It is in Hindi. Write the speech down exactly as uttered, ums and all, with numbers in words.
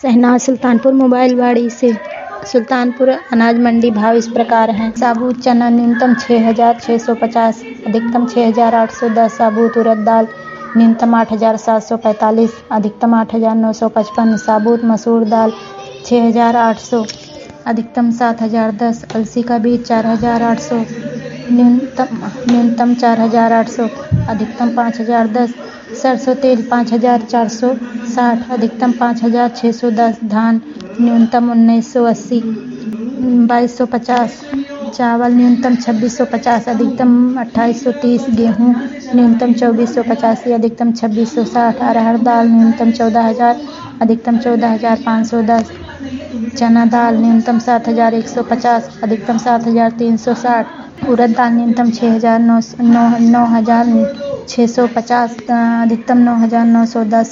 शहनाज सुल्तानपुर मोबाइल वाड़ी से। सुल्तानपुर अनाज मंडी भाव इस प्रकार हैं। साबुत चना न्यूनतम छः हज़ार छः सौ पचास, अधिकतम छः हज़ार आठ सौ दस। साबुत उड़द दाल न्यूनतम आठ हज़ार सात सौ पैंतालीस, अधिकतम आठ हज़ार नौ सौ पचपन। साबुत मसूर दाल छः हज़ार आठ सौ, अधिकतम सात हज़ार दस। अलसी का बीज चार हज़ार आठ सौ, न्यूनतम न्यूनतम चार हज़ार आठ सौ, अधिकतम पाँच हज़ार दस। सरसों तेल पाँच हज़ार चार सौ साठ, अधिकतम पाँच हज़ार छः सौ दस। धान न्यूनतम उन्नीस सौ अस्सी, बाईस सौ पचास। चावल न्यूनतम छब्बीस सौ पचास, अधिकतम अट्ठाईस सौ तीस। गेहूँ न्यूनतम चौबीस सौ पचासी, अधिकतम छब्बीस सौ साठ। अरहर दाल न्यूनतम चौदह हज़ार, अधिकतम चौदह हज़ार पाँच सौ दस। चना दाल न्यूनतम सात हज़ार एक सौ पचास, अधिकतम सात हज़ार तीन सौ साठ। उड़द दाल न्यूनतम छः हज़ार नौ नौ नौ हज़ार छः सौ पचास, अधिकतम नौ हज़ार नौ सौ दस।